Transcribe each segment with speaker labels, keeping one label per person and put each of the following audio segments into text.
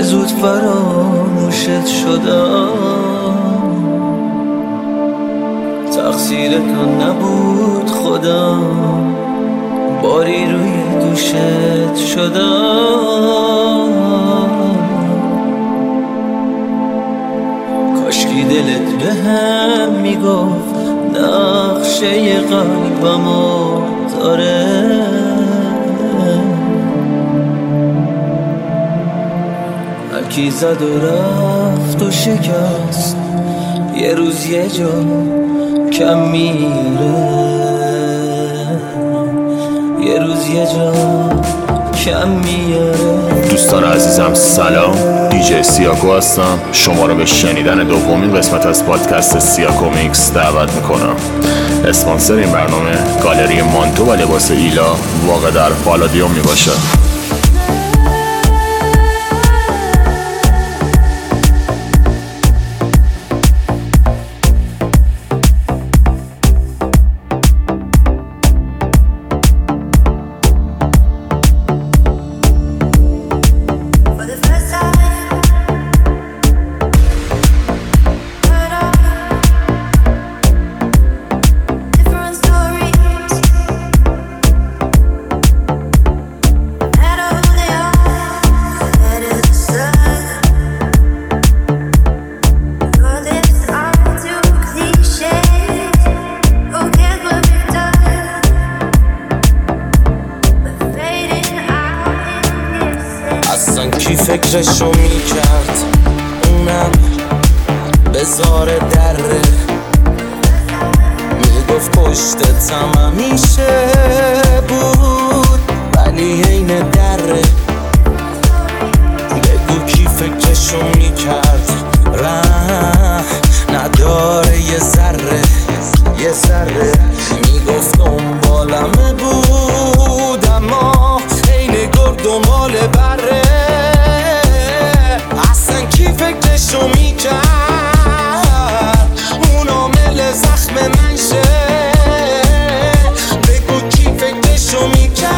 Speaker 1: زود فراموشت شدم، تقصیر تو نبود خدا، باری روی دوشت شدم. کاشکی دلت به هم میگفت نقشه قلبمو داره، هرکی زد و رفت و شکست، یه روز یه جا کم میره، یه روز یه جا کم میاره.
Speaker 2: دوستان عزیزم سلام، دیجی سیاکو هستم. شما رو به شنیدن دومین قسمت از پادکست سیاکو میکس دعوت میکنم. اسپانسر این برنامه گالری مانتو و لباس ایلا واقع در پالادیوم میباشه.
Speaker 1: کی فکرشو میکرد اونم بزار دره، میگفت پشتتم همیشه بود ولی عین دره. بگو کی فکرشو میکرد ره نداره یه ذره، یه ذره. میگفت دنبالمه بود اما عین گرد و مال بره. فکرشو میکرد اون عامل زخم من شه. بگو کی فکرشو میکرد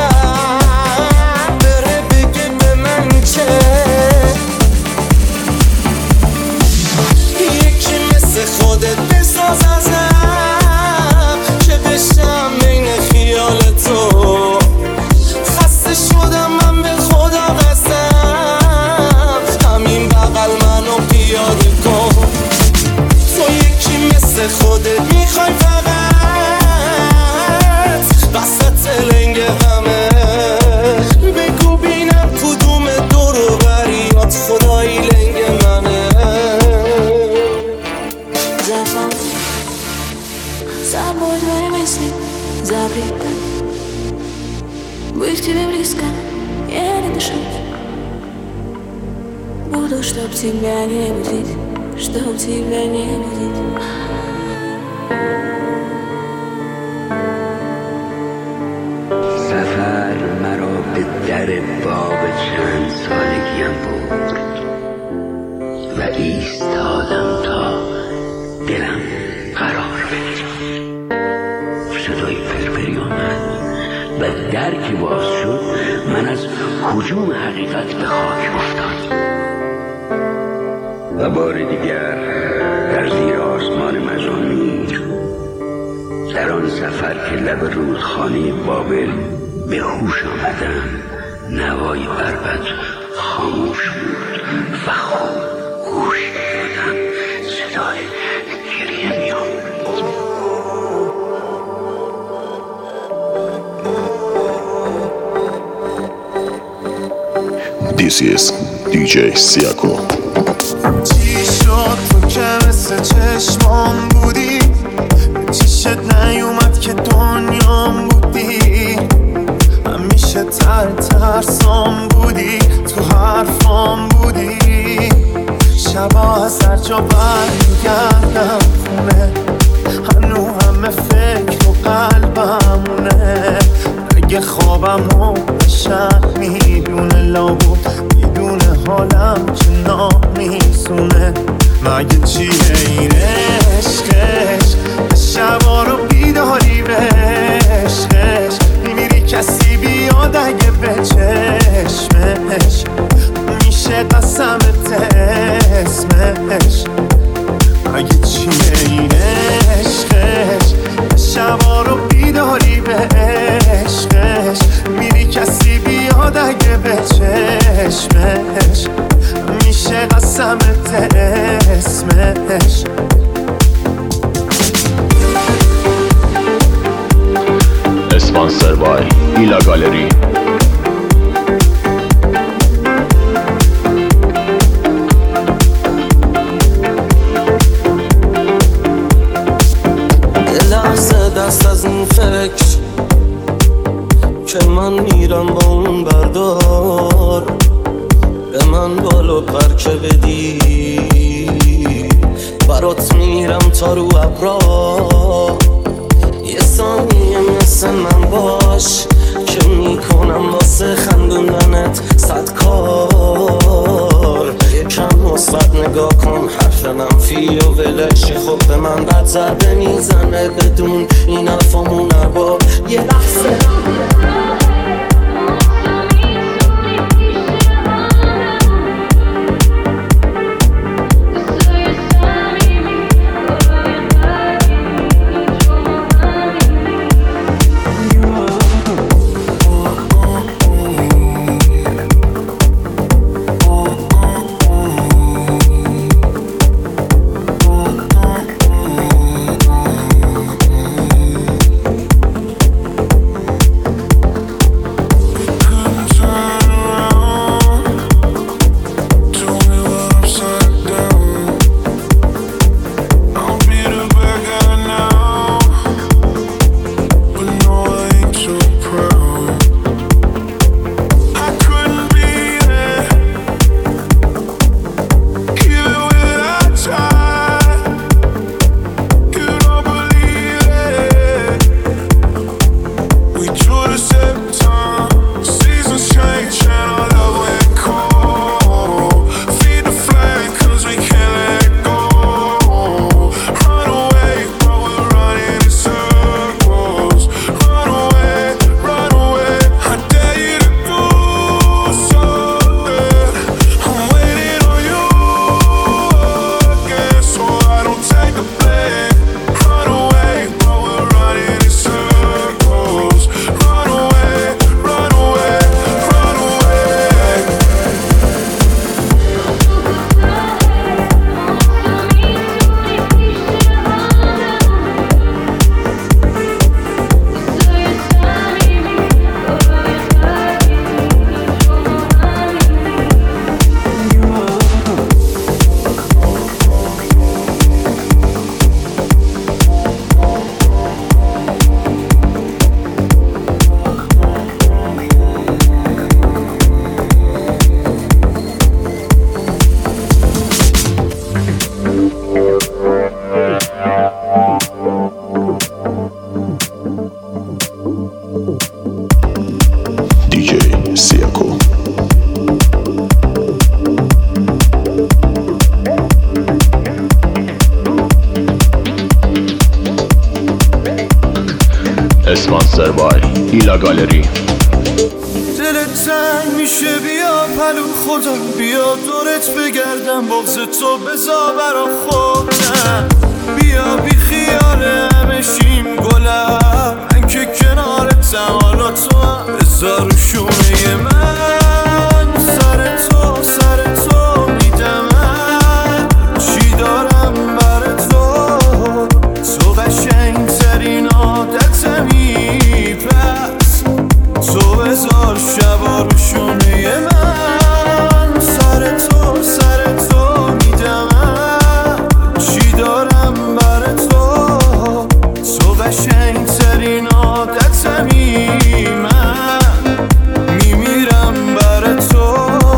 Speaker 1: بره بگه به من چه. یکی مثل خودت بساز ازم که بشم بین خیال تو. خسته شدم من به خدا قسم، بغل منو پیاده کن. تو یکی مثل خودت میخوای فقط وسط لنگ همه. بگو بینم کدوم دور و بریات خدایی لنگ منه.
Speaker 3: زفان собой твои мысли запретать, быть к тебе близко, еле дышать. Буду, чтоб тебя не будить, чтоб тебя не будить.
Speaker 4: سفر مرا به در باغ چند سالگیم برد و ایستادم تا دلم قرار بگیرد. صدای فرفری آمد و در که باز شد من از هجوم حقیقت به خاک افتادم و بار دیگر در زیر آسمان مزامیر در آن سفر که لب رودخانه بابل به هوش آمدم، نوای بربط خاموش بود و خوب گوش دادم صدای گریه می آمد.
Speaker 2: This is DJ Siako.
Speaker 5: چی شد تو که مثل چشمام بودی، چیشت نیومد که دنیام بودی. همیشه ترسام بودی، تو حرفام بودی. شبا از هر جا برگردم خونه، هنو همه فکر و قلبمونه. اگه خوابمو شب میدونه لابو میدونه حالم چه نامیزونه. مگه چیه این عشقش، شبا رو بیداری به عشقش. میمیری کسی بیاد اگه به چشمش، میشه میشه قسمت اسمش اگه چیه این عشقش شبا رو بیداری به عشقش میری کسی بیاد اگه به چشمش میشه قسمت اسمش
Speaker 2: اسپانسر بای ایلا گالری.
Speaker 1: دست از این فکر که من میرم با اون بردار به من بالو پر که بدی برات میرم تا رو ابرا یه ثانیه مثل من باش که میکنم واسه خندوندنت 100 کار یکم مثبت نگاه کن حرف منفی و ولشی خب به من بد ضربه میزنه بدون این حرفامون ارباب یه لحظه
Speaker 2: اسپانسر بای ایلا گالری.
Speaker 5: دلت تنگ میشه بیا پلو خدا بیا دورت بگردم بغض تو بزا برا خودم بیا بی خیال همه شیم گلم من که کنارتم حالا تو هم بزار شونه من سر تو میدم من چی دارم بر تو قشنگ ترین عادتمی پس تو بزار شبا رو شونه من سر تو میدم چی دارم بر تو قشنگ ترین عادتمی من میمیرم بر تو.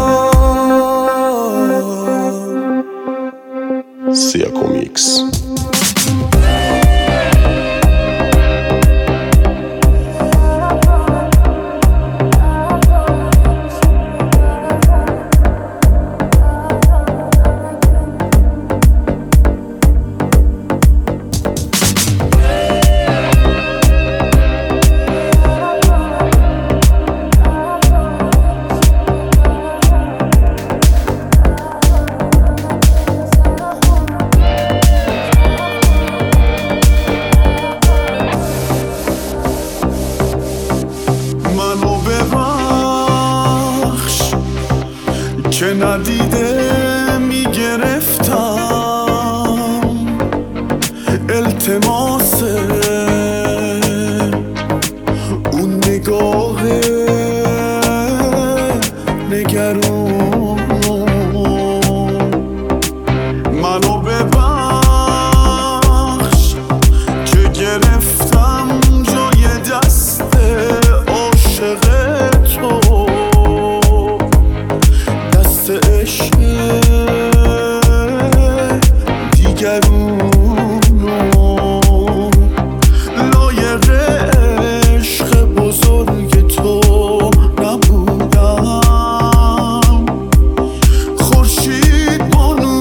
Speaker 2: سیاکو میکس.
Speaker 5: ندیده میگرفتم التماس اون نگاه نگران منو ببخش که گرفتم جای دست عاشق تو دست عشق دیگرونو لایق عشق بزرگ تو نبودم خورشید بانو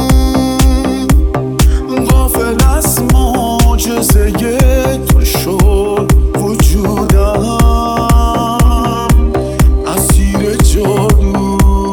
Speaker 5: غافل از معجزه تو شد وجودم اسیر جادو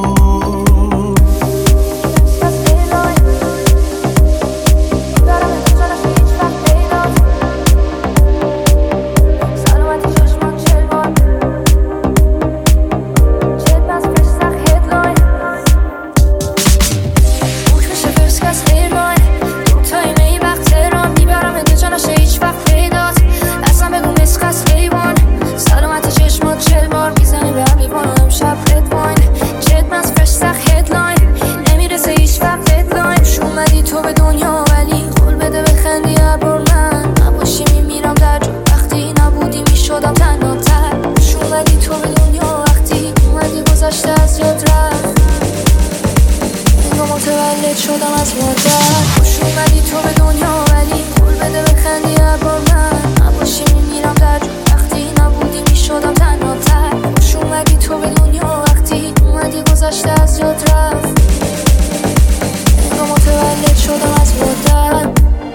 Speaker 5: متولد شدم از مادر خوش اومدی تو به دنیا ولی قول بده بخندی هر بار من نباشی میمیرم در جو وقتی نبودی میشدم تنها تر خوش اومدی تو به دنیا وقتی اومدی گذشته از یاد رفت انگار متولد شدم از مادر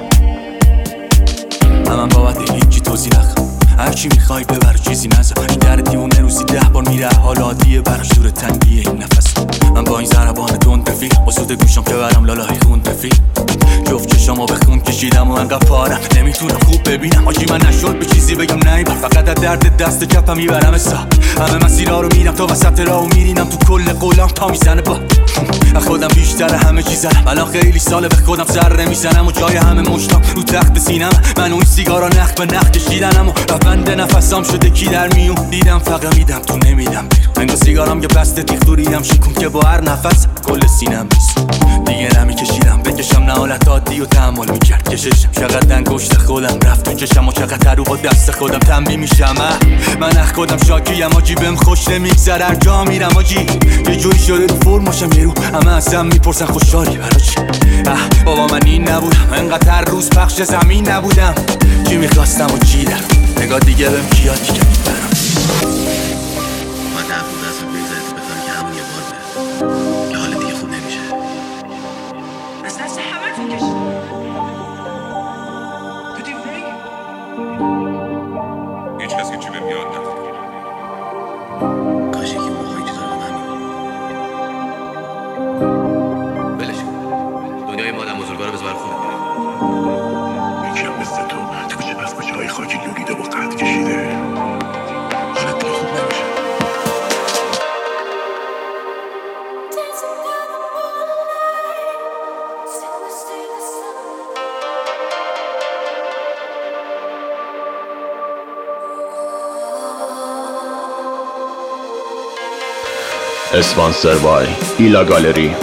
Speaker 6: من بابت هیچی توضیح نخوام هرچی میخوای ببر چیزی نزن این در دیونه روزی 10 بار میره حال عادیه براش دور تنگیه این نفس من با این ضربان تند رفیق با سود گوشم که برم لالای خون رفیق جفت چشامو به خون کشیدم و انقدر پارم نمیتونم خوب ببینم آجی من نشد به چیزی بگم نیبر فقط از درد دست کفم میبرم حساب همه مسیرها رو میرم تا وسط راهو میرینم تو کل قولام تا میزنه با خودم بیشتر همه چیز زنم الان خیلی ساله به خودم سر نمیزنم و جای همه مشتام رو تخت سینم من اون سیگارا نخ به نخ کشیدنم و بند نفسام شده کی در میون دیدم فقط میدم تو نمیدم بیرون انگار سیگارام یه بسته تیخ دوریدم شیکون که با هر نفس کل سینم نیست دیگه نمیکشیدم بکشم نه حالت عادی و تحمل میکرد کششم چقدر انگشت خودم رفت تو چشم و چقدر رو با دست خودم تنبیه میشم من اخ خودم شاکیم آجی بهم خوش نمیگذره هر جا میرم آجی یه جوری شده رو فرماشم یه رو همه ازم میپرسن خوشحالی برا چی بابا من این نبودم انقدر هر روز پخش زمین نبودم چی میخواستم و چی دارم نگاه دیگه بهم کیاد دیگه میبرم
Speaker 7: من نبود ازم بگذارید بکنم که همون یه بار که حال دیگه خوب نمیشه
Speaker 8: از دست همه تون کشید تو دیوونه
Speaker 9: هیچ کس که چی بهم یاد نفت
Speaker 7: کاش یکی موقعی که داره من بلش دنیای مادم بزرگا رو بزبر خونه
Speaker 9: یکی هم مثل تو کوچه از کوچه های خاکی لوگیده و قد کشیده حالت دیگه خوب نمیشه
Speaker 2: اسپانسر بای ایلا گالری.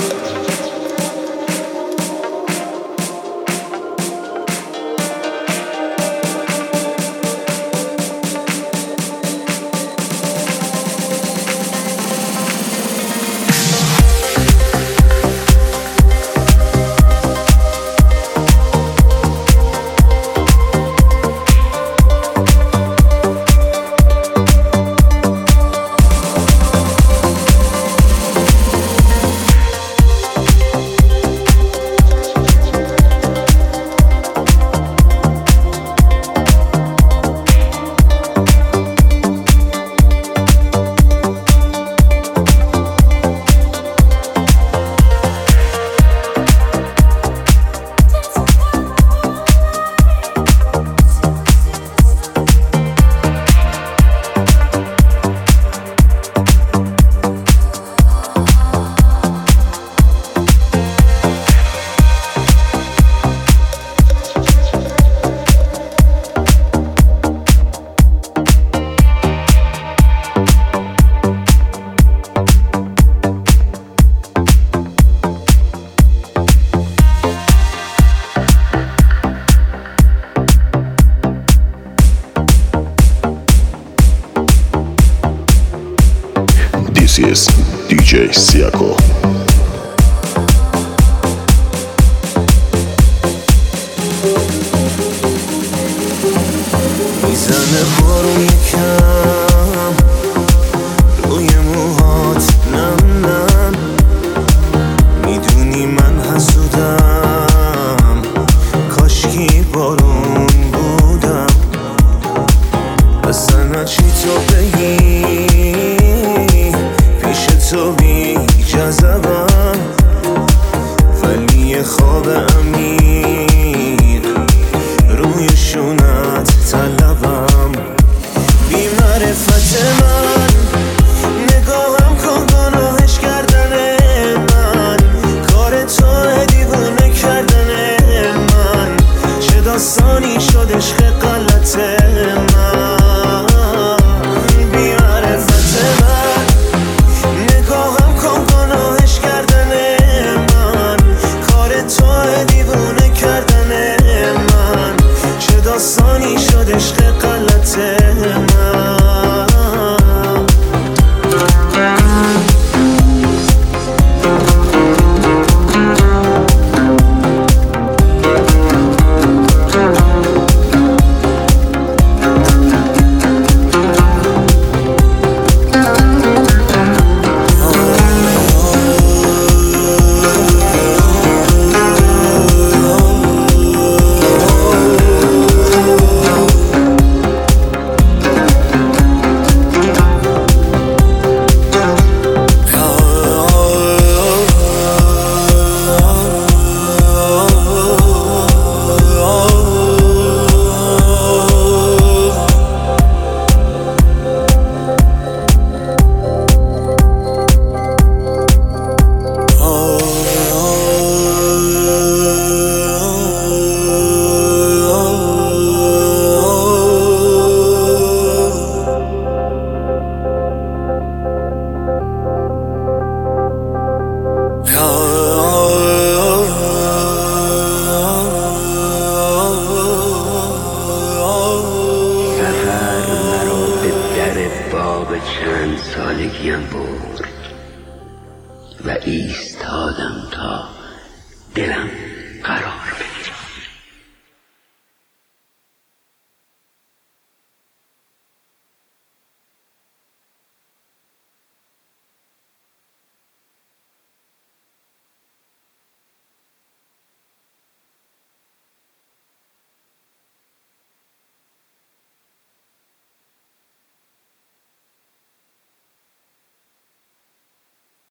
Speaker 2: دیجی سیاکو.
Speaker 1: میزنه بارون یکم روی موهات، نم نم میدونی من حسودم، کاشکی بارون بودم. اصلا چی تو بگی پیش تو بی جذبم، ولی خواب امیر روی شونت طلبم. بی معرفت من نگاهم کن گناهش کردن من، کار تو دیوونه کردن من، چه داستانی شد عشق غلط من. بی معرفت من نگاهم کن گناهش کردن من، کار تو دیوونه کردن من، چه داستانی شد عشق غلط من.
Speaker 4: چند سالگیم برد و ایستادم تا دلم